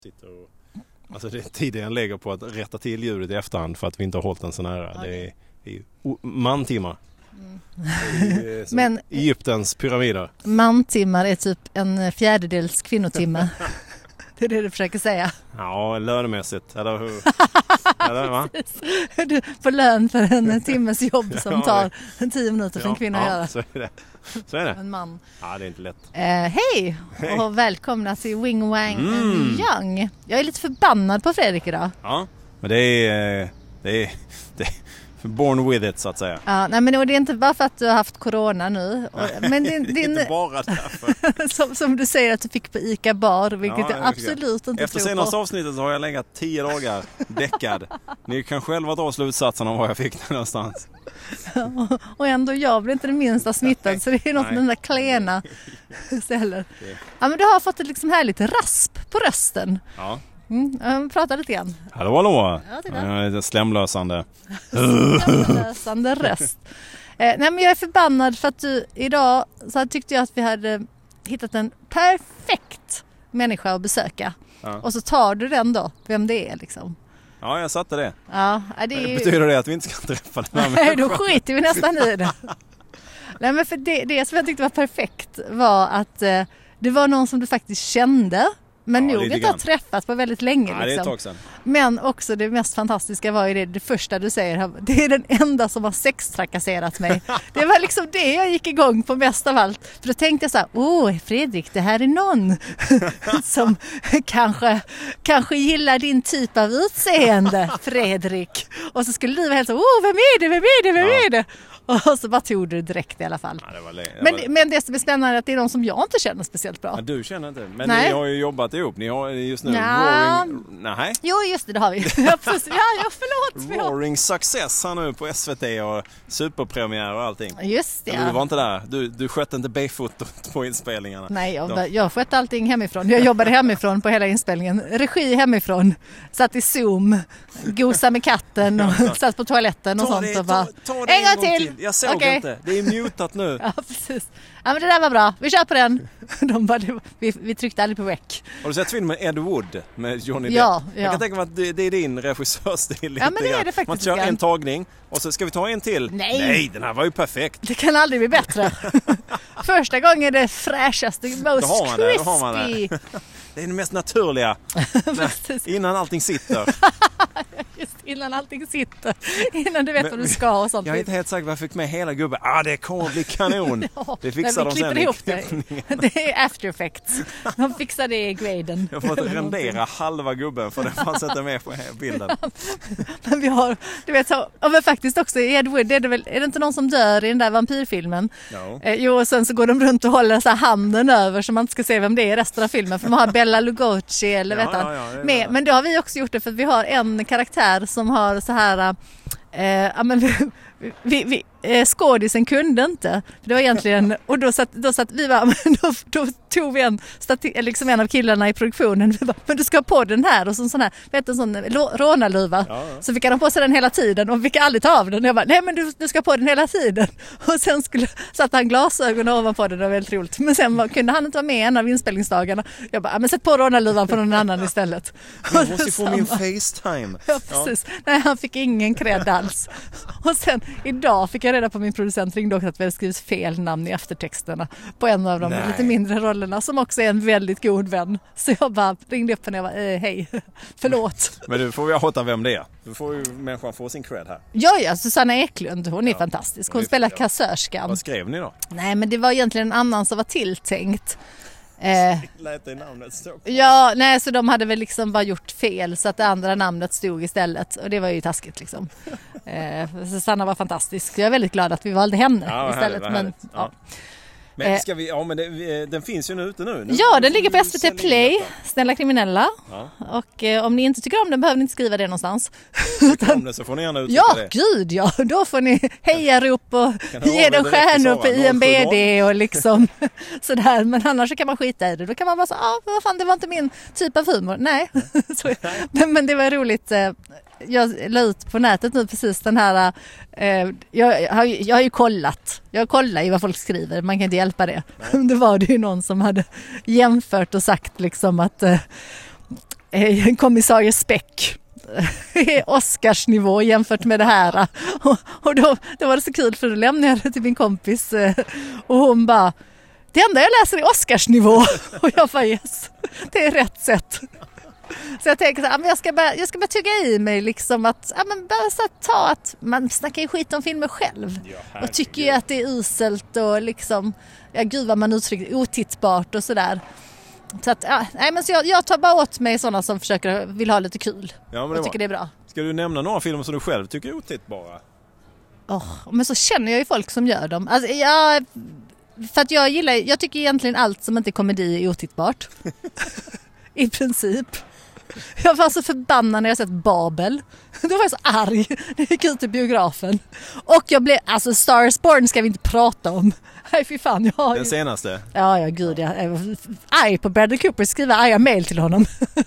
sitter och, alltså det är tiden jag lägger på att rätta till ljudet i efterhand för att vi inte har hållit den så nära. Okay. Det är mantimmar. Men Egyptens pyramider. Mantimmar är typ en fjärdedels kvinnotimme. Det är det du försöker säga. Ja, lönemässigt. Eller hur? Eller, va? Du får lön för en timmes jobb som tar 10 minuter för en kvinna att göra. Så är det. Så är det. En man. Ja, det är inte lätt. Hej och välkomna till Wing Wang and Young. Jag är lite förbannad på Fredrik idag. Ja, men det är born with it så att säga. Ja, nej, men det är inte bara för att du har haft corona nu. Men det är inte bara därför. som du säger att du fick på Ica Bar, vilket jag absolut inte efter tror på. senaste avsnittet så har jag legat 10 dagar däckad. Ni kan själva dra slutsatsen om vad jag fick någonstans. Och ändå jag blir inte det minsta smittad, så det är något med den där klena istället. Ja, men du har fått ett liksom härligt rasp på rösten. Ja. Prata lite grann. Hallå. Ja, det är slämlösande. Slämlösande röst. Nej, men jag är förbannad för att du idag så tyckte jag att vi hade hittat en perfekt människa att besöka. Ja. Och så tar du den då, vem det är liksom. Ja, jag satte det. Ja, det är ju... Betyder det att vi inte ska träffa den här människan? Nej, då skiter vi nästan i det. Nej, men för det som jag tyckte var perfekt var att det var någon som du faktiskt kände. Men nog inte har träffat på väldigt länge. Ja, det är ett tag sedan. Men också det mest fantastiska var ju det första du säger. Det är den enda som har sextrakasserat mig. Det var liksom det jag gick igång på mest av allt. För då tänkte jag så här, Fredrik, det här är någon som kanske gillar din typ av utseende, Fredrik. Och så skulle du vara helt så, vem är det? Och så bara tog du direkt i alla fall. Ja, men det som är spännande är att det är någon som jag inte känner speciellt bra. Ja, du känner inte. Men ni har ju jobbat ihop. Ni har just nu Roaring... Jo, just det har vi. Förlåt. Roaring Success här nu på SVT och superpremiär och allting. Just det. Eller du var inte där. Du skötte inte B-fotot på inspelningarna. Nej, jag skötte allting hemifrån. Jag jobbade hemifrån på hela inspelningen. Regi hemifrån. Satt i Zoom. Gosa med katten och satt på toaletten och sånt. Och bara, en gång till. Jag såg inte. Det är mutat nu. Ja, precis. Ja, men det där var bra. Vi kör på den. Vi tryckte aldrig på rec. Har du sett filmen Ed Wood med Johnny Depp? Ja. Jag kan tänka mig att det är din regissörstil. Ja, men det är det faktiskt. Man kör en tagning och så ska vi ta en till. Nej, den här var ju perfekt. Det kan aldrig bli bättre. Första gången är det fräschaste, most crispy. Det är det mest naturliga. Innan allting sitter. Just innan allting sitter. Innan du vet vad du ska och sånt. Jag är inte helt säker vad jag fick med hela gubben. Det kommer bli kanon. Ja, det fixar de sen. Ihop det är after effects. De fixar det i graden. Jag får inte rendera halva gubben för det fanns inte med på bilden. Men vi har, du vet så, men faktiskt också i Ed Wood, är det inte någon som dör i den där vampyrfilmen? No. Jo, och sen så går de runt och håller så här handen över så man inte ska se vem det är i resten av filmen. För de har Bella Lugosi eller vet han. Men då har vi också gjort det för att vi har en karaktär som har så här skådisen kunde inte. Det var egentligen, och då satt vi bara, då tog vi en av killarna i produktionen. Vi bara, men du ska ha på den här och en sån rånarluva. Ja. Så fick han på sig den hela tiden och fick aldrig ta av den. Jag bara, nej men du ska ha på den hela tiden. Och sen satte han glasögon ovanpå den, det var väldigt roligt. Men sen kunde han inte vara med en av inspelningsdagarna. Jag bara, men sätt på rånarluvan på någon annan istället. Jag måste få min FaceTime. Ja, precis. Ja. Nej, han fick ingen cred alls. Och sen idag fick jag reda på min producent ringde också att vi hade skrivit fel namn i eftertexterna på en av de lite mindre rollerna som också är en väldigt god vän. Så jag bara ringde upp henne och jag bara, hej, förlåt. Men du får vi hata vem det är. Du får ju människan få sin cred här. Ja, Susanna Eklund, hon är fantastisk. Hon spelar kassörskan. Vad skrev ni då? Nej, men det var egentligen en annan som var tilltänkt. Lät det namnet stå? Ja, nej, så de hade väl liksom bara gjort fel så att det andra namnet stod istället och det var ju taskigt liksom. Susanna var fantastisk. Jag är väldigt glad att vi valde henne istället. Men ska vi, den finns ju nu ute nu. Ja, den ligger på SVT Play, Snälla kriminella. Ja. Och om ni inte tycker om den behöver ni inte skriva det någonstans. Tycker om det så får ni gärna uttrycka det. Gud ja, då får ni hejarop och ge den stjärnor på IMBD och liksom sådär. Men annars så kan man skita i det. Då kan man bara säga, vad fan, det var inte min typ av humor. Nej, men det var roligt. Jag la ut på nätet nu precis den här jag har ju kollat. Jag kollar ju vad folk skriver. Man kan inte hjälpa det. Det var det ju någon som hade jämfört och sagt liksom att kommissarie Speck. Oscarsnivå jämfört med det här. Och då var det så kul för då lämnade jag det till min kompis och hon bara, det enda jag läser är Oscarsnivå. Och jag bara yes, det är rätt sätt. Så jag tänker att jag ska bara tugga i mig liksom att bara så att man snackar ju skit om filmer själv och tycker ju att det är uselt och liksom gud vad man uttrycker otittbart och sådär. Så att så jag tar bara åt mig sådana som vill ha lite kul. Ja, men jag tycker det är bra. Ska du nämna några filmer som du själv tycker är otittbara? Men så känner jag ju folk som gör dem. Alltså, för att jag tycker egentligen allt som inte är komedi är otittbart. I princip. Jag var så förbannad när jag sett Babel. Då var jag så arg när jag gick ut i biografen. Och jag blev, Star is Born ska vi inte prata om. Nej fy fan. Den senaste? Ja gud. Jag var arg på Bradley Cooper, skriva arga mail till honom.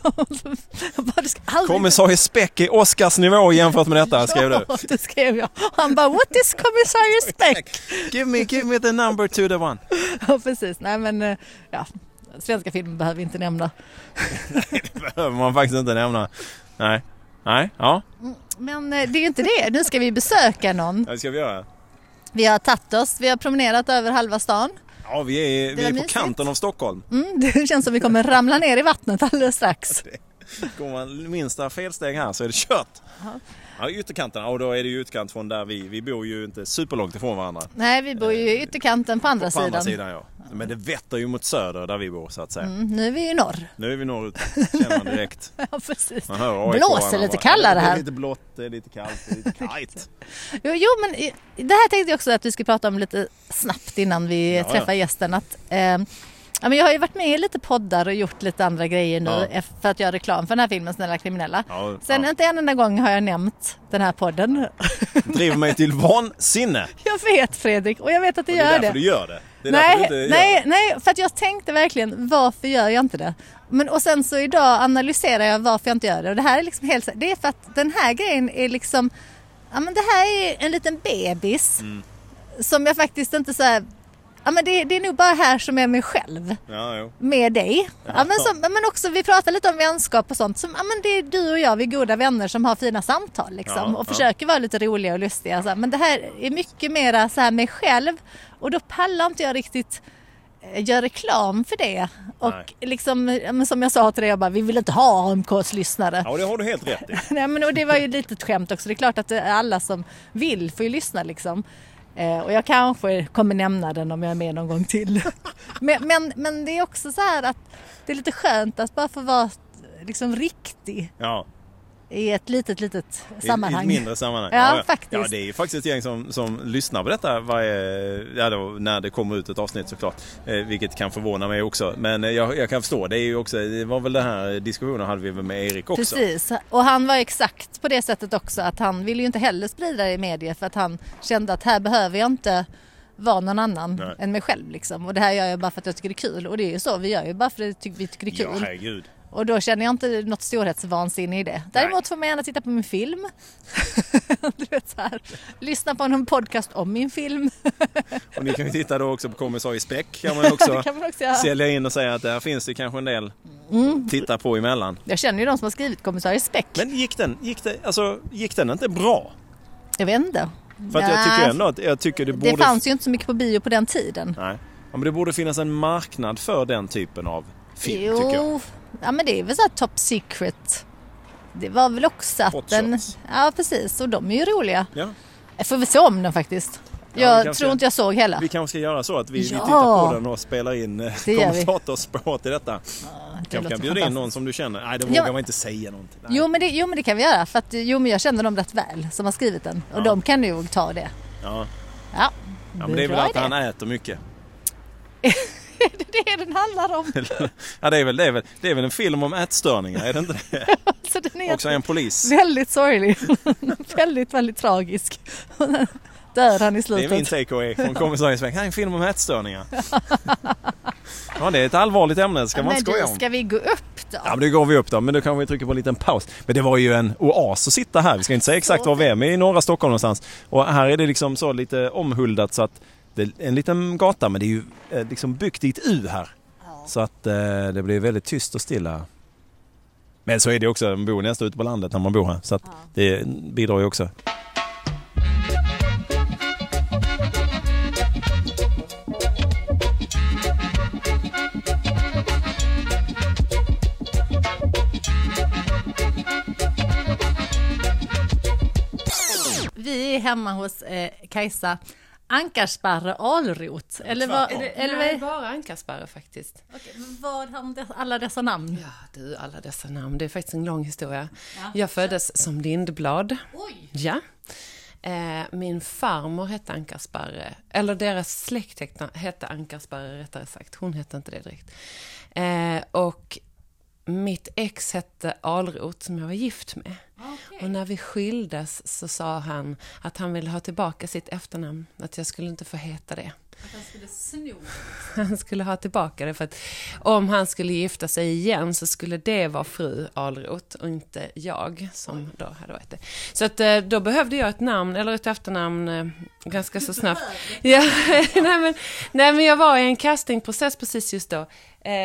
Kommissarie Speck i Oscarsnivå jämfört med detta, skrev du. Ja, det skrev jag. Han bara, what is kommissarie Speck? give me the number to the one. Ja precis, nej men svenska filmer behöver vi inte nämna. Nej, det behöver man faktiskt inte nämna. Nej, ja. Men det är ju inte det. Nu ska vi besöka någon. Det ska vi göra. Vi har promenerat över halva stan. Ja, vi är på kanten av Stockholm. Det känns som vi kommer ramla ner i vattnet alldeles strax. Går man minsta felsteg här så är det kört. Ja, ytterkanterna. Och då är det ju utkant från där vi bor ju inte superlångt ifrån varandra. Nej, vi bor ju i ytterkanten på andra sidan. På andra sidan, ja. Men det vetter ju mot söder där vi bor så att säga. Nu är vi i norr. Nu är vi norrut, känner man direkt. Ja, precis. Man hör blåser lite kallare här. Det är lite blått, det är lite kallt, det är lite kajt. Jo, men det här tänkte jag också att vi ska prata om lite snabbt innan vi träffar gästen. Att, men jag har ju varit med i lite poddar och gjort lite andra grejer nu för att göra reklam för den här filmen Snälla kriminella. Sen inte en enda gång har jag nämnt den här podden. Driver mig till vansinne. Jag vet Fredrik, och jag vet att det gör det. Det är därför du gör det. Nej, för att jag tänkte verkligen, varför gör jag inte det? Och sen så idag analyserar jag varför jag inte gör det. Och det här är liksom helt, det är för att den här grejen är liksom, men det här är en liten bebis som jag faktiskt inte så här. Men det är nog bara här som är mig själv. Med dig. Men också vi pratar lite om vänskap och sånt. Men det är du och jag, vi är goda vänner som har fina samtal liksom, och försöker vara lite roliga och lustiga. Så. Men det här är mycket mer så här mig själv. Och då pallar inte jag riktigt göra reklam för det. Och liksom, som jag sa till dig, jag bara, vi vill inte ha AMKs lyssnare. Ja, det har du helt rätt i. Nej, och det var ju lite ett skämt också. Det är klart att alla som vill får ju lyssna liksom. Och jag kanske kommer nämna den om jag är med någon gång till. men det är också så här att det är lite skönt att bara få vara liksom riktig. Ja. I ett litet sammanhang. I ett mindre sammanhang. Ja, faktiskt. Ja, det är ju faktiskt ett gäng som lyssnar på detta när det kommer ut ett avsnitt såklart. Vilket kan förvåna mig också. Men jag kan förstå, det var väl den här diskussionen hade vi med Erik också. Precis, och han var exakt på det sättet också att han ville ju inte heller sprida det i media för att han kände att här behöver jag inte vara någon annan än mig själv liksom. Och det här gör jag bara för att jag tycker det är kul. Och det är ju så, vi gör ju bara för att vi tycker det är kul. Ja, herregud. Och då känner jag inte något storhetsvansinne i det. Däremot får man gärna titta på min film. Du vet så här. Lyssna på en podcast om min film. Och ni kan ju titta då också på Kommissarie Speck. Kan man också sälja in och säga att där finns det kanske en del titta på emellan. Jag känner ju de som har skrivit Kommissarie Speck. Men gick den inte bra? Jag vet inte. För att jag tycker ändå att det borde... Det fanns ju inte så mycket på bio på den tiden. Nej. Men det borde finnas en marknad för den typen av film, tycker jag. Ja, men det är väl så här Top Secret. Det var väl också att den... Ja, precis. Och de är ju roliga. Ja. Jag får väl se om den faktiskt. Jag tror inte jag såg hela. Vi kanske ska göra så att vi tittar på den och spelar in kommentatorspår till detta. Kan bjuda in någon som du känner. Nej, det vågar man inte säga någonting. Jo, men det kan vi göra. För att, men jag känner dem rätt väl som har skrivit den. Och de kan ju ta det. Ja, men det är väl att han äter mycket. Det den handlar om. Ja, det är väl en film om ätstörningar, är det inte det? Så den är också en polis. Väldigt sorglig. väldigt, väldigt tragisk. Dör han i slutet. Det är min takeaway från Kommissarie Speck. Här är en film om ätstörningar. Ja, det är ett allvarligt ämne, ska man skoja om. Ska vi gå upp då? Ja, men det går vi upp då. Men då kan vi trycka på en liten paus. Men det var ju en oas att sitta här. Vi ska inte säga exakt var vi är, men i norra Stockholm någonstans. Och här är det liksom så lite omhuldat så att det är en liten gata, men det är ju liksom byggt i ett U här. Ja. Så att det blir väldigt tyst och stilla. Men så är det också, man bor nästan ute på landet när man bor här. Så att det bidrar ju också. Vi är hemma hos Kajsa Ankarsparre Alrot. Eller vad? Nej, bara Ankarsparre faktiskt. Okej, men vad har alla dessa namn? Ja, alla dessa namn. Det är faktiskt en lång historia. Ja. Jag föddes som Lindblad. Oj! Ja. Min farmor hette Ankarsparre. Eller deras släkt hette Ankarsparre rättare sagt. Hon hette inte det direkt. Och mitt ex hette Alrot som jag var gift med. Okay. Och när vi skildes så sa han att han ville ha tillbaka sitt efternamn. Att jag skulle inte få heta det. Att han skulle sno? Han skulle ha tillbaka det för att om han skulle gifta sig igen så skulle det vara fru Alrot och inte jag som då hade varit det. Så att då behövde jag ett namn eller ett efternamn ganska så snabbt. Ja, nej men jag var i en castingprocess precis just då.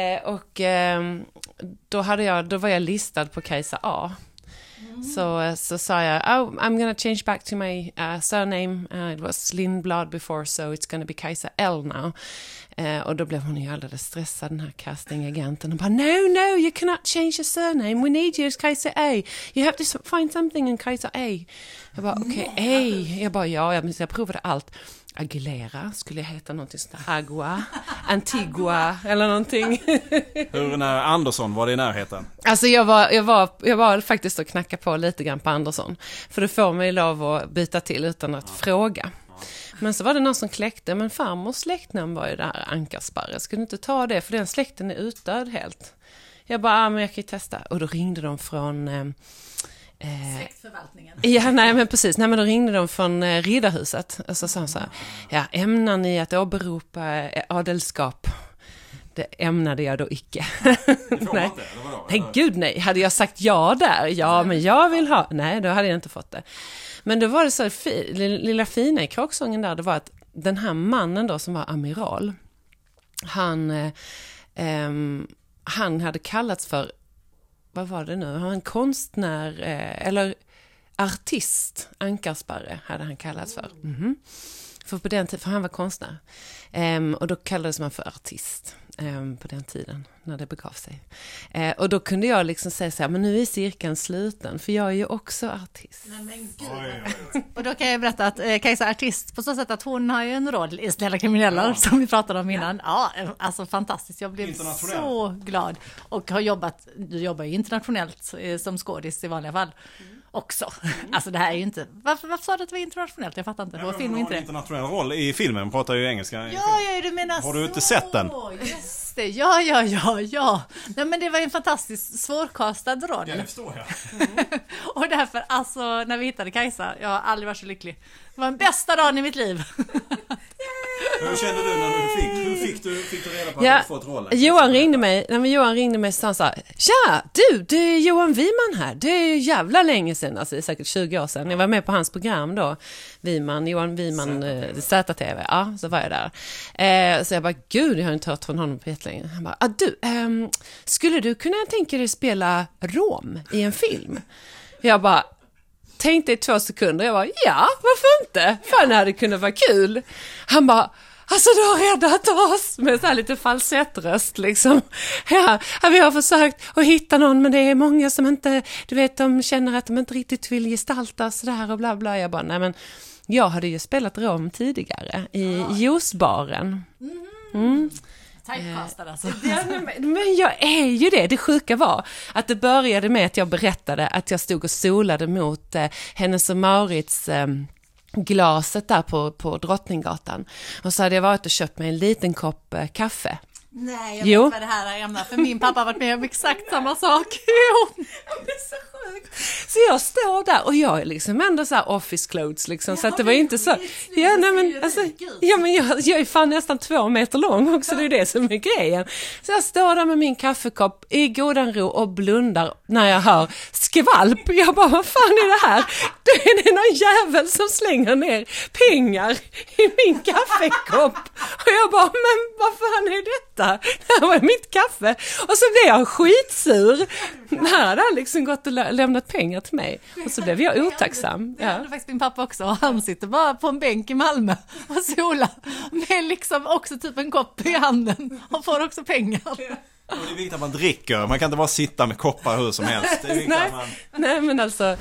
Då var jag listad på Kajsa A. Så sa jag, I'm gonna change back to my surname. It was Lindblad before, so it's gonna be Kajsa L now. Och då blev hon ju alldeles stressad, den här castingagenten. Och bara, no, you cannot change your surname. We need you as Kajsa A. You have to find something in Kajsa A. Jag bara, okej, A. Jag bara, jag provade allt. Aguilera, skulle jag heta någonting sånt där. Agua, Antigua eller någonting. Hur när Andersson var det i närheten? Alltså jag var faktiskt att knacka på lite grann på Andersson. För det får mig lov att byta till utan att fråga. Men så var det någon som kläckte, men farmors släktnamn var ju det här Ankarsparre. Skulle inte ta det, för den släkten är utdöd helt. Jag bara, men jag kan ju testa. Och då ringde de från... Släktförvaltningen. Ja, nej men precis. Nej, men då ringde de från Riddarhuset. Och så sa han så här, ja, ämnar ni att åberopa adelskap? Det ämnade jag då icke. Nej. Nej, gud nej. Hade jag sagt ja där? Ja, men jag vill ha... Nej, då hade jag inte fått det. Men då var det så lilla fina i kråksången där, det var att den här mannen då som var amiral, han hade kallats för, vad var det nu? Han var en konstnär eller artist, Ankarsparre hade han kallats för. Mm-hmm. För han var konstnär. Och då kallades man för artist på den tiden när det begav sig. Och då kunde jag liksom säga så här, men nu är cirkeln sluten, för jag är ju också artist. Nej, men gud. Och då kan jag berätta att Kajsa är artist på så sätt att hon har ju en roll i Snälla kriminella som vi pratade om innan. Ja, alltså fantastiskt. Jag blev så glad. Och du jobbar ju internationellt som skådis i vanliga fall. Också. Alltså det här är ju inte... Varför sa du att det var internationellt? Jag fattar inte. Vår film inte det. Internationell roll i filmen, pratar ju engelska. Ja, du menar har du inte sett den? Just det. Ja. Nej, men det var ju en fantastiskt svårkastad roll. Ja, det förstår jag. Och därför, alltså, när vi hittade Kajsa, jag har aldrig varit så lycklig. Det var den bästa dagen i mitt liv. Hur kände du när du fick? Hur fick du reda på att du fått rollen? Johan ringde mig så han sa, tja, det är Johan Wiman här. Det är jävla länge sedan, alltså det är säkert 20 år sedan. Jag var med på hans program då, Johan Wiman, ZTV. Ja, så var jag där. Så jag bara, gud, jag har inte hört från honom på jättelänge. Han bara, skulle du kunna tänka dig spela rom i en film? Jag bara, tänkte i 2 sekunder. Jag bara, ja, varför inte? Fan, det hade kunnat vara kul. Han bara, alltså du har räddat oss. Med så här lite falsettröst liksom. Ja, vi har försökt att hitta någon, men det är många som inte, du vet, de känner att de inte riktigt vill gestalta sådär och bla bla. Jag bara, nej men, jag hade ju spelat rom tidigare i Juicebaren. Mm. Alltså. Men jag är ju det. Det sjuka var att det började med att jag berättade att jag stod och solade mot Hennes och Mauritz glaset där på Drottninggatan. Och så hade jag varit och köpt mig en liten kopp kaffe. Nej, jag vet vad det här ämnar. För min pappa har varit med om exakt samma sak. Jo, det är så sjukt. Så jag står där och jag är liksom ändå så här office clothes liksom. Så att det var inte så... Ja, nej, men, alltså, men jag är fan nästan 2 meter lång också. Det är det som är grejen. Så jag står där med min kaffekopp i godan ro och blundar när jag hör skvalp. Jag bara, vad fan är det här? Det är någon jävel som slänger ner pengar i min kaffekopp. Och jag bara, men vad fan är detta? Det här var mitt kaffe. Och så blev jag skitsur. Där hade han liksom gått och lämnat pengar till mig. Och så blev jag otacksam. Det hade faktiskt min pappa också. Och han sitter bara på en bänk i Malmö och solar. Med liksom också typ en kopp i handen. Och får också pengar. Och det är viktigt att man dricker. Man kan inte bara sitta med koppar hur som helst. Det är viktigt att man... Nej, men alltså...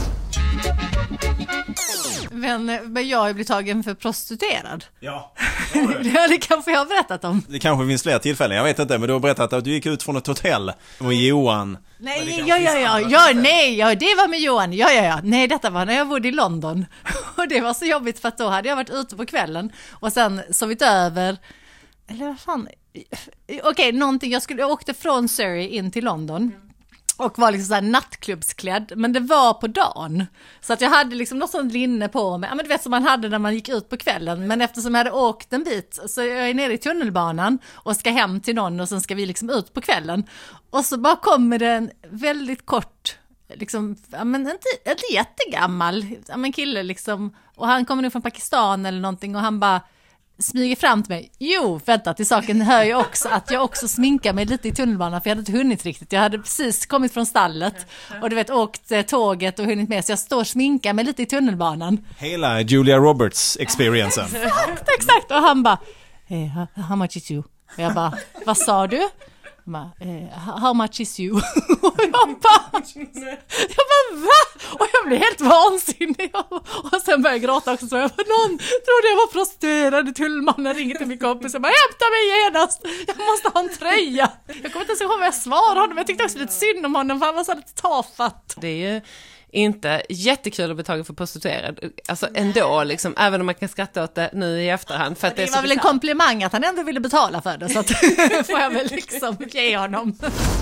Men jag har blivit tagen för prostituerad. Ja. Det kanske jag har berättat om. Det kanske finns fler tillfällen, jag vet inte. Men du har berättat att du gick ut från ett hotell med Johan. Nej, det var med Johan. Ja. Nej, detta var när jag bodde i London. Och det var så jobbigt för att då hade jag varit ute på kvällen. Och sen sovit över. Eller vad fan... Okej, någonting. Jag åkte från Surrey in till London. Och var liksom så här nattklubbsklädd. Men det var på dagen. Så att jag hade liksom något sånt linne på mig. Ja, men du vet som man hade när man gick ut på kvällen. Men eftersom jag hade åkt en bit. Så jag är nere i tunnelbanan. Och ska hem till någon. Och sen ska vi liksom ut på kvällen. Och så bara kommer det en väldigt kort... Liksom, ja, men inte jättegammal. Ja, men kille liksom. Och han kommer nu från Pakistan eller någonting. Och han bara... smyger fram till mig. Jo, vänta, till saken hör jag också att jag också sminkar mig lite i tunnelbanan för jag hade inte hunnit riktigt. Jag hade precis kommit från stallet och du vet åkt tåget och hunnit med så jag står och sminkar mig lite i tunnelbanan. Hela Julia Roberts-experiencen. Exakt. Och han bara, how much is you? Och jag bara, vad sa du? How much is you? Och jag bara, va? Och jag blev helt vansinnig. Och sen började jag gråta också. Så jag bara, någon trodde jag var prostituerad. Tullmannen ringer till min kompis och bara, hämta mig genast. Jag måste ha en tröja. Jag kommer inte ens ihåg vad jag svarade honom. Jag tyckte också lite synd om honom för han var så lite tafatt. Det är ju inte jättekul att bli tagen för prostituerad. Alltså ändå, liksom, även om man kan skratta åt det nu i efterhand. För att det var väl en komplimang att han ändå ville betala för det. Så att får jag väl liksom ge honom.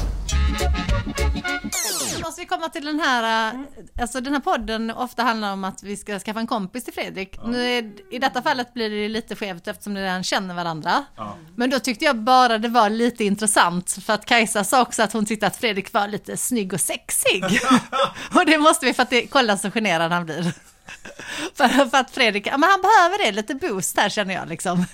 Måste vi komma till den här, alltså den här podden ofta handlar om att vi ska skaffa en kompis till Fredrik. I detta fallet blir det lite skevt eftersom ni redan känner varandra. Men då tyckte jag bara det var lite intressant för att Kajsa sa också att hon tyckte att Fredrik var lite snygg och sexig. Och det måste vi för att kolla så generad han blir. För att Fredrik, men han behöver det, lite boost här känner jag liksom.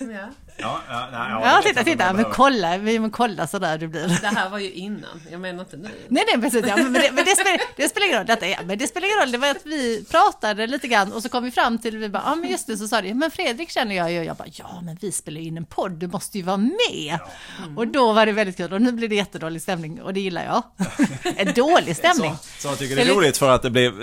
Ja, titta, men kolla så där du blir. Det här var ju innan, jag menar inte nu. Nej, precis, ja, men det spelar ingen roll. Men det spelar ingen roll, det var att vi pratade lite grann och så kom vi fram till, vi bara, men just det, så sa det, men Fredrik känner jag och jag bara, ja men vi spelar in en podd, du måste ju vara med. Och då var det väldigt kul och nu blir det jättedålig stämning och det gillar jag. En dålig stämning. Så jag tycker det är roligt för att det blev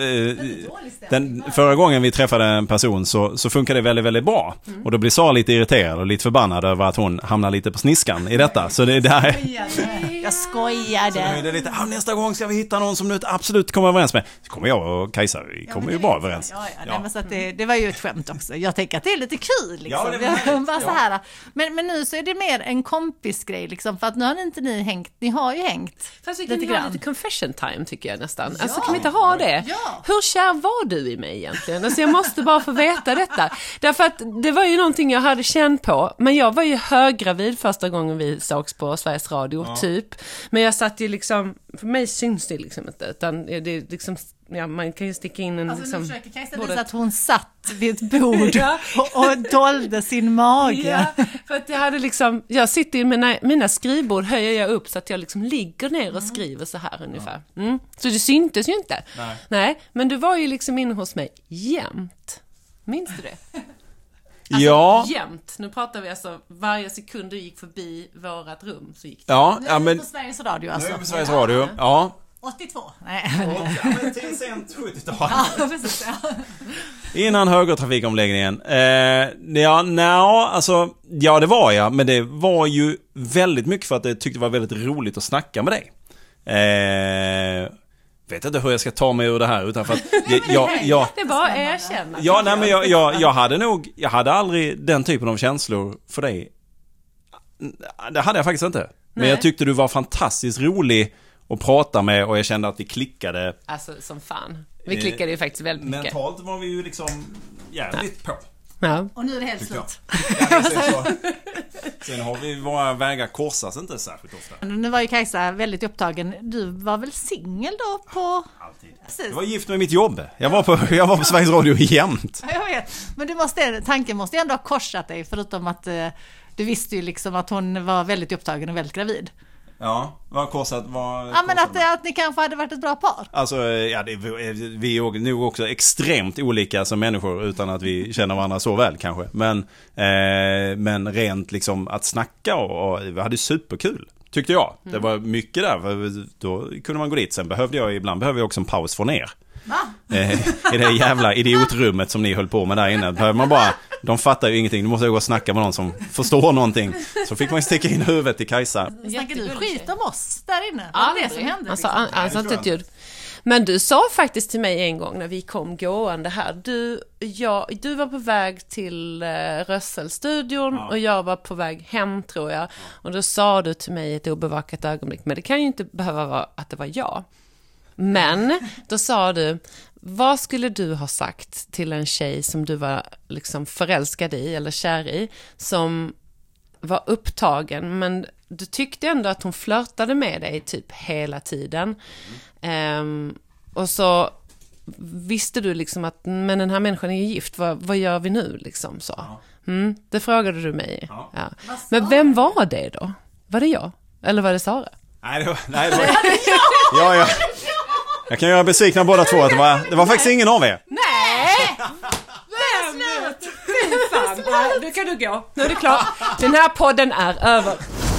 förra gången vi träffade en person så funkar det väldigt, väldigt bra. Och då blir Sara lite irriterad och lite förbannad över att hon hamnar lite på sniskan i detta. Så det är där. Jag skojade. Så det är lite, nästa gång ska vi hitta någon som du absolut kommer överens med. Så kommer jag och Kajsa, vi kommer ju bra överens. Nej, men så att det var ju ett skämt också. Jag tänker att det är lite kul liksom. Bara så här. Men nu så är det mer en kompisgrej liksom, för att nu har inte ni hängt. Ni har ju hängt. Fast vi kan ha lite confession time tycker jag nästan. Alltså kan vi inte ha det? Ja. Hur kär var du i mig egentligen? Alltså jag måste bara få veta detta. Därför att det var ju någonting jag hade känt på. Men jag var ju höggravid första gången vi sågs på Sveriges Radio typ. Men jag satt ju liksom, för mig syns det liksom inte, utan det är liksom, ja, man kan ju sticka in en... Alltså liksom, nu försöker Kajsa visa att hon satt vid ett bord och dolde sin mage. Ja, för att jag hade liksom, jag sitter i mina skrivbord, höjer jag upp så att jag liksom ligger ner och skriver så här ungefär. Så det syntes ju inte. Nej, men du var ju liksom inne hos mig jämt. Minns du det? Alltså, jämt. Nu pratar vi alltså varje sekund du gick förbi vårat rum så gick det. Ja, men på Sveriges Radio alltså. Nu på Sveriges Radio. Ja. 82. Nej. Men till sent 70-tal. Ja, precis. Ja. Innan högertrafikomläggningen. Det var jag, men det var ju väldigt mycket för att jag tyckte det var väldigt roligt att snacka med dig. Vet inte hur jag ska ta mig ur det här utan för att det var erkänna. Ja, nej men jag hade aldrig den typen av känslor för dig. Det hade jag faktiskt inte. Men jag tyckte du var fantastiskt rolig att prata med och jag kände att vi klickade. Alltså som fan. Vi klickade ju faktiskt väldigt mycket. Mentalt var vi ju liksom jävligt på. Ja. Och nu är det helt slut. Sen har vi våra vägar korsas inte särskilt ofta. Nu var ju Kajsa väldigt upptagen. Du var väl singel då på... Alltid. Precis. Jag var gift med mitt jobb. Jag var på Sveriges Radio jämt. Ja, jag vet. Men tanken måste ju ändå ha korsat dig förutom att du visste ju liksom att hon var väldigt upptagen och väldigt gravid. Ja, vad korsat var... Ja, men att ni kanske hade varit ett bra par. Alltså, ja, vi är nog också extremt olika som människor utan att vi känner varandra så väl kanske. Men rent liksom att snacka och vi hade superkul, tyckte jag. Det var mycket där, då kunde man gå dit. Sen behövde jag också en paus från er. I det jävla idiotrummet som ni höll på med där inne. Behöver man bara, de fattar ju ingenting. Du måste gå och snacka med någon som förstår någonting. Så fick man sticka in huvudet i Kajsa. Snackar du skit om oss där inne? Vad är det som hände? Alltså inte ett ljud. Men du sa faktiskt till mig en gång när vi kom gående här, du var på väg till Rösselstudion och jag var på väg hem, tror jag. Och då sa du till mig ett obevakat ögonblick, men det kan ju inte behöva vara att det var jag. Men då sa du, vad skulle du ha sagt till en tjej som du var liksom förälskad i eller kär i, som var upptagen, men du tyckte ändå att hon flörtade med dig typ hela tiden. Och så visste du liksom att men den här människan är ju gift, vad gör vi nu liksom så. Det frågade du mig. Ja. Men vem var det då? Var det jag? Eller var det Sara? Nej, det var ja. Jag kan göra besvikna båda två att det var faktiskt ingen av er. Nej! Slut! Fan, nu kan du gå. Nu är det klart. Den här podden är över.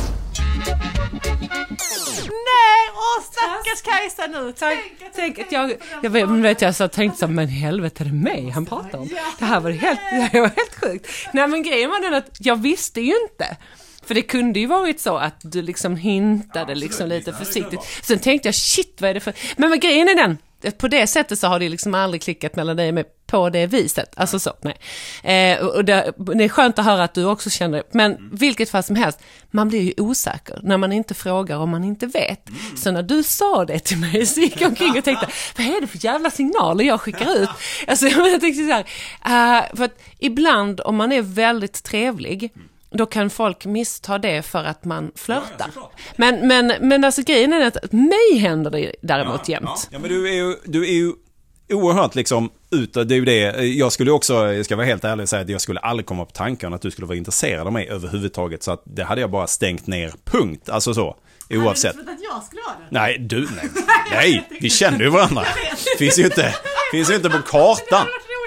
Nej, stackars Kajsa nu. Tänk att jag tänkte så, men helvete, är det mig han pratar om? Det här var helt sjukt. Nej, men grejen var den att jag visste ju inte. För det kunde ju varit så att du liksom hintade liksom lite försiktigt. Sen tänkte jag, shit, vad är det för... Men vad grejen är den, på det sättet så har det liksom aldrig klickat mellan dig med på det viset. Alltså så, nej. Och det är skönt att höra att du också känner det. Men vilket fall som helst, man blir ju osäker när man inte frågar om man inte vet. Så när du sa det till mig så gick jag omkring och tänkte, vad är det för jävla signaler jag skickar ut? Alltså jag tänkte så här, för att ibland om man är väldigt trevlig, då kan folk missta det för att man flörtar. Men alltså grejen är att mig händer det däremot jämt. Ja, men du är ju oerhört liksom ute, det är ju det. Jag skulle också, jag ska vara helt ärlig och säga att jag skulle aldrig komma på tanken att du skulle vara intresserad av mig överhuvudtaget, så att det hade jag bara stängt ner, punkt. Alltså så, oavsett. Hade du trott att jag skulle ha det? Nej, vi känner ju varandra. Finns ju inte på kartan.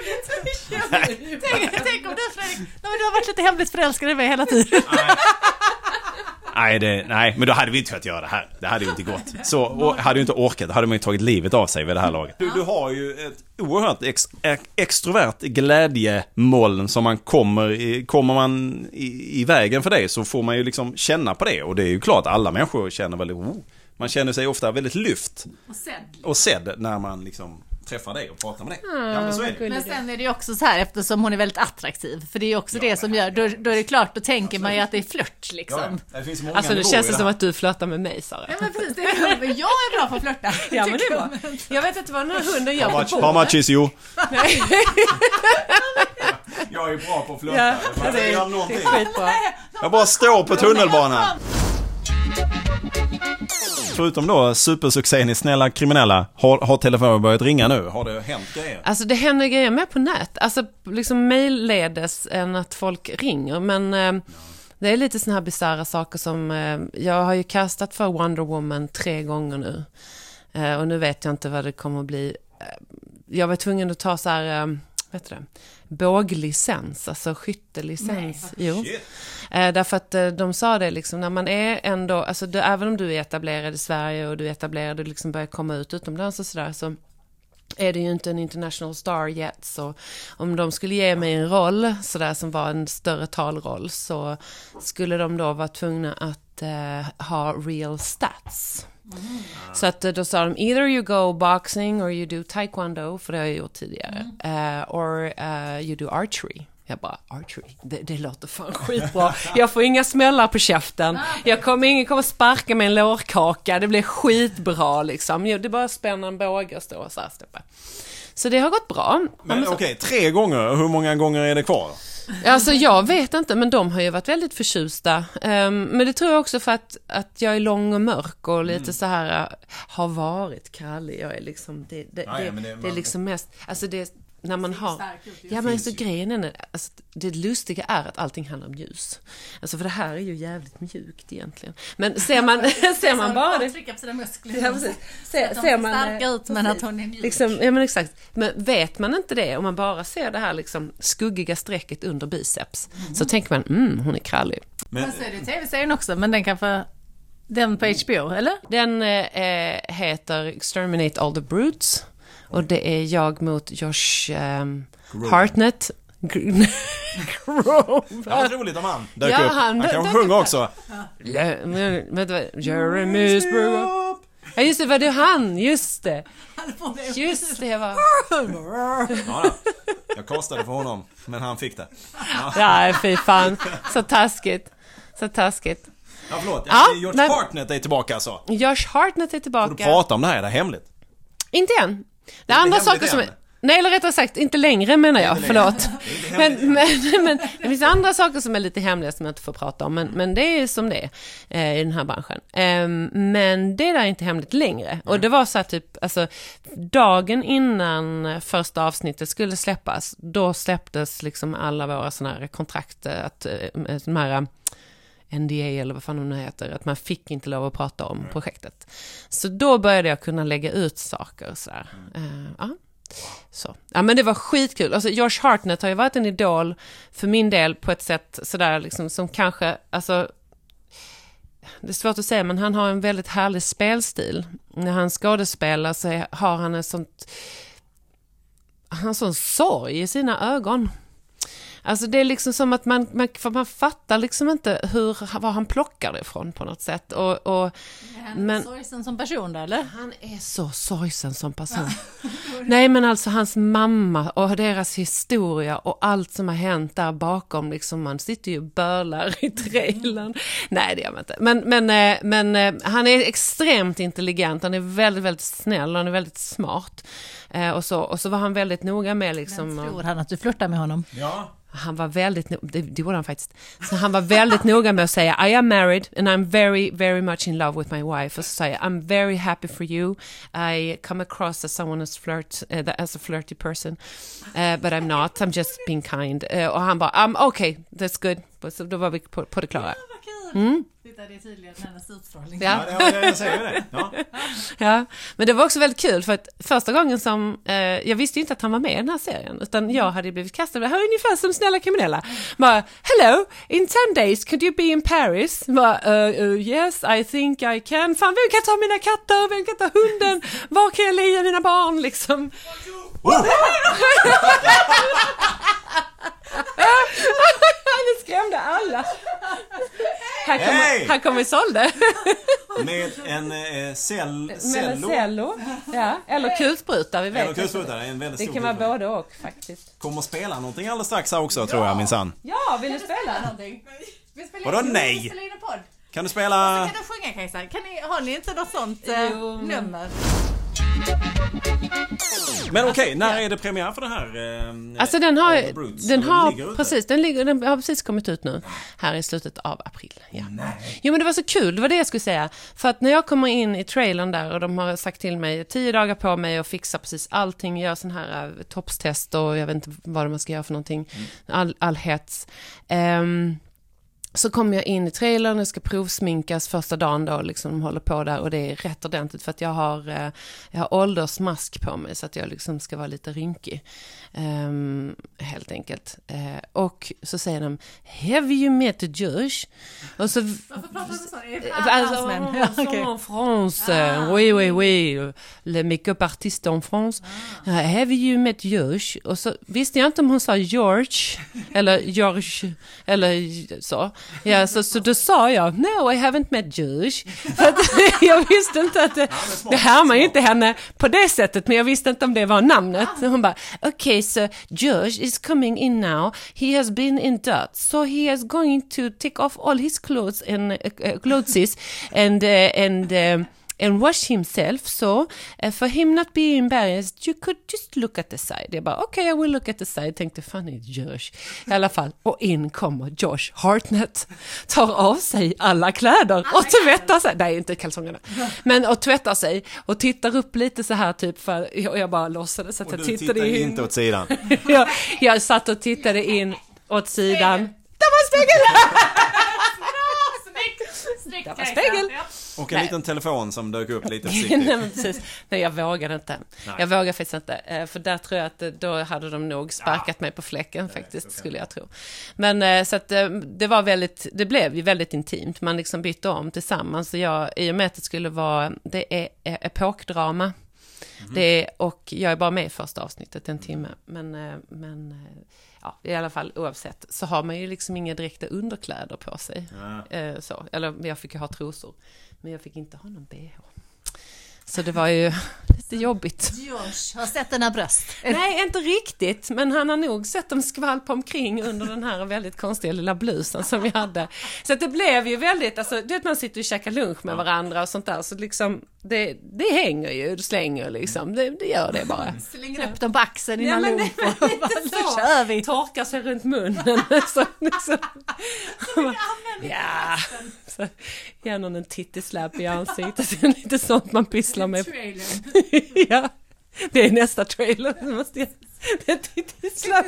Tänk om du, Fredrik, du har varit lite hemligt förälskad i mig hela tiden. Nej, men då hade vi inte kunnat göra det här. Det hade ju inte gått. Så och hade ju inte orkat, då hade man ju tagit livet av sig vid det här laget. Du har ju ett oerhört extrovert glädjemoln som man kommer man i vägen för det, så får man ju liksom känna på det. Och det är ju klart, alla människor känner väldigt man känner sig ofta väldigt lyft och sedd när man liksom träffar dig och pratar med dig. Men så är det. Men sen är det ju också så här, eftersom hon är väldigt attraktiv, för det är ju också det som gör, då är det klart, då tänker man ju att det är flört liksom. Ja, det finns många alltså det känns det som att du flörtar med mig, Sara. Ja, men precis, men jag är bra på att flörta. Ja, men det var. Jag vet inte vad den här hunden gör på How much is you? Jag är bra på att flörta. Ja, det är skitbra. Jag bara står på tunnelbanan. Förutom då supersuccén i Snälla kriminella, har telefonen börjat ringa nu? Har det hänt grejer? Alltså det händer grejer med på nät. Alltså liksom mejlledes än att folk ringer. Men det är lite såna här bizarra saker som... jag har ju kastat för Wonder Woman 3 gånger nu. Och nu vet jag inte vad det kommer att bli. Jag var tvungen att ta så här... vet du det? Båglicens, alltså skyttelicens. Jo. Därför att de sa det liksom, när man är ändå, alltså även om du är etablerad i Sverige och du är etablerad och liksom börjar komma ut utomlands och sådär, så är det ju inte en international star yet. Så om de skulle ge mig en roll sådär som var en större talroll, så skulle de då vara tvungna att ha real stats. Så att då sa de, either you go boxing or you do taekwondo, för det har jag gjort tidigare, or you do archery. Jag bara, archery, det låter fan skitbra. Jag får inga smällar på käften. Ingen kommer sparka med en lårkaka. Det blir skitbra liksom. Det är bara spänna en båge och stå och så här. Så det har gått bra. Men okej, 3 gånger. Hur många gånger är det kvar? Alltså jag vet inte, men de har ju varit väldigt förtjusta. Men det tror jag också för att jag är lång och mörk och lite så här har varit krallig. Jag är liksom det är liksom mest, alltså det när man har... Ja, men så grejen är, alltså, det lustiga är att allting handlar om ljus. Alltså, för det här är ju jävligt mjukt egentligen. Men ser man bara det... Trycka på sina muskler. Ja, precis. Ser man starka ut, men att hon är mjuk. Liksom, ja, men exakt. Men vet man inte det, om man bara ser det här liksom skuggiga strecket under biceps, så tänker man, hon är krallig. Men så är det tv-serien också, men den kanske... Den på HBO, eller? Den heter Exterminate All the Brutes. Och det är jag mot Josh Hartnett. Det var roligt om han dök upp. Han kan sjunga också. Jeremy Spruce. Ja, just det, var det han? Just det. Just det, var... Ja, jag kostade för honom, men han fick det. Ja, fy fan. Så taskigt. Ja, förlåt. Ja, George Hartnett är tillbaka alltså. Josh Hartnett är tillbaka. Får du prata om det här? Det är hemligt. Inte än. Det är andra saker som... Nej, eller rättare sagt, inte längre menar jag, förlåt. Men det finns andra saker som är lite hemliga som jag inte får prata om. Men det är som det är i den här branschen. Men det där är inte hemligt längre. Och det var så här typ, alltså, dagen innan första avsnittet skulle släppas, då släpptes liksom alla våra såna här kontrakt, att de här... NDA eller vad fan hon heter, att man fick inte lov att prata om projektet. Så då började jag kunna lägga ut saker så här. Så. Ja, men det var skitkul. Alltså Josh Hartnett har ju varit en idol för min del på ett sätt sådär liksom, som kanske, alltså, det är svårt att säga, men han har en väldigt härlig spelstil. När han skådespelar så har han en sån sorg i sina ögon. Alltså det är liksom som att man fattar liksom inte var han plockar det ifrån på något sätt. Men sorgsen som person då, eller? Han är så sorgsen som person. Nej, men alltså hans mamma och deras historia och allt som har hänt där bakom, liksom, man sitter ju och börlar i trailern. Nej, det gör man inte. Men han är extremt intelligent, han är väldigt, väldigt snäll och han är väldigt smart. Och så var han väldigt noga med liksom... Men tror han att du flörtar med honom? Ja. Han var väldigt, det gjorde han faktiskt. Så han var väldigt noga med att säga I am married and I'm very, very much in love with my wife. Och så säger I'm very happy for you. I come across as someone as a flirty person. But I'm not. I'm just being kind. Och han bara, okay, that's good. Så då var vi på det klara. Det är tydligen hennes utstrålning. Ja, jag säger det. Ja. Ja, men det var också väldigt kul för att första gången som jag visste ju inte att han var med i den här serien, utan jag hade blivit kastad. Det här är ungefär som Snälla kriminella. Bara, hello, in 10 days could you be in Paris? Bara, yes, I think I can. Fan, vem kan ta mina katter? Vem kan ta hunden? Var kan jag lägga mina barn liksom? Det skrämde alla. Han kom i sålde. Med en cello. Ja, eller kulspruta, vi vet. Eller kulspruta, en väldigt det stor kan vara både och faktiskt. Kommer att spela någonting alldeles strax här också, tror jag, minsann. Ja, vill du spela någonting? Vadå nej? Kan du spela... Kan du sjunga, Kajsa? Har ni inte något sånt nummer? Men okej, när är det premiär för det här? Alltså den har precis kommit ut nu här i slutet av april. Ja. Jo, men det var så kul, det var det jag skulle säga. För att när jag kommer in i trailern där och de har sagt till mig 10 dagar på mig att fixa precis allting, göra sån här toppstest och jag vet inte vad man ska göra för någonting. All hets. Så kommer jag in i trailern och ska provsminkas första dagen då, liksom håller på där, och det är rätt ordentligt för att jag har åldersmask på mig så att jag liksom ska vara lite rynkig, helt enkelt. Och så säger de, have you met Josh? Och så varför pratar du så? En France, oui, le make-up artiste en France. Have you met Josh? Och så visste jag inte om hon sa George eller så. Ja, så då sa jag, no, I haven't met Josh. För att jag visste inte att det härmar inte henne på det sättet, men jag visste inte om det var namnet. Så hon bara, okay, so Josh is coming in now. He has been in dirt, so he is going to take off all his clothes and and wash himself, so for him not be embarrassed, you could just look at the side. Jag bara, okay, I will look at the side. Tänkte, fan är Josh. I alla fall, och in kommer Josh Hartnett, tar av sig alla kläder och tvättar sig. Nej, inte kalsongerna. Men och tvättar sig och tittar upp lite så här typ, för jag bara låtsades att jag tittade in. Inte åt sidan. jag satt och tittade in åt sidan. Där var spegel! Det var spegel. Och en liten telefon som dök upp lite försiktigt. Nej, men precis. Nej, jag vågade inte. Nej. Jag vågade faktiskt inte. För där tror jag att då hade de nog sparkat mig på fläcken faktiskt, skulle jag tro. Men så att det blev ju väldigt intimt. Man liksom bytte om tillsammans. I och med att det är epokdrama. Och jag är bara med i första avsnittet, en timme. Men ja, i alla fall oavsett så har man ju liksom inga direkta underkläder på sig. Så. Eller jag fick ju ha trosor. Men jag fick inte ha någon BH. Så det var ju lite jobbigt. Josh har sett dina bröst. Nej, inte riktigt. Men han har nog sett dem skvalpa omkring under den här väldigt konstiga lilla blusen som vi hade. Så att det blev ju väldigt, alltså, du vet, man sitter och käkar lunch med varandra och sånt där. Så liksom, det hänger ju, du slänger liksom. Det gör det bara. Slänger upp dem på axeln innan lunch. Så kör vi. Torkar sig runt munnen. Så, liksom. Ja. Så, ger någon en tittisläpp i ansiktet. Det är lite sånt man pysslar med. Ja, det är nästa trailer. Det är tittisläpp.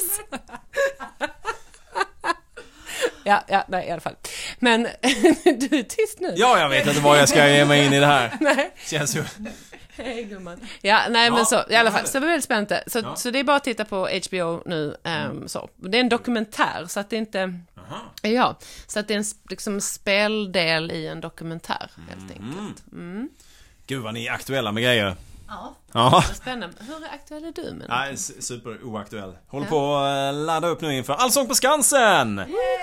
Ja, nej, i alla fall. Men du är tyst nu. Ja, jag vet inte vad jag ska ge mig in i det här. Nej. Känns ju... Hej gumman. Ja, nej, men så i alla fall, så det var väldigt spännande. Så det är bara att titta på HBO nu. Så. Det är en dokumentär, så att det inte... Ja, så att det är en liksom speldel i en dokumentär, helt enkelt. Gud vad ni är aktuella med grejer. Ja. Spännande. Hur aktuell är du med det? Nej, super oaktuell. Håller på att ladda upp nu inför Allsång på Skansen.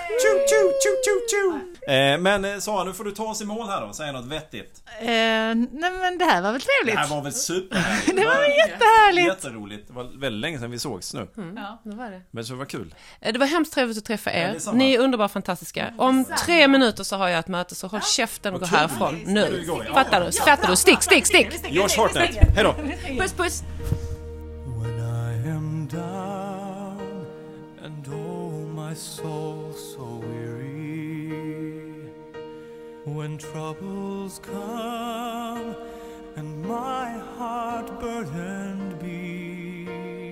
Men Sara, nu får du ta oss i mål här då. Säg något vettigt. Nej, men det här var väl trevligt. Det här var väl superhärligt. Det var väl jättehärligt. Jätteroligt. Det var väldigt länge sedan vi sågs nu. Ja, det var det. Men så var det kul. Det var hemskt trevligt att träffa er. detsamma. Ni är underbara, fantastiska. Om 3 minuter så har jag ett möte, så håll käften och gå härifrån nu. Fattar du? Stick. Josh Hartnett. Hej då. Puss. When I am down and oh my soul so weary, when troubles come and my heart burdened be,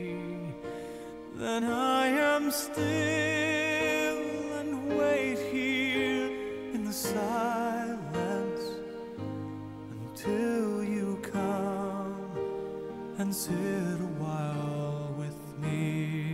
then I am still and wait here in the silence until you come and sit a while with me.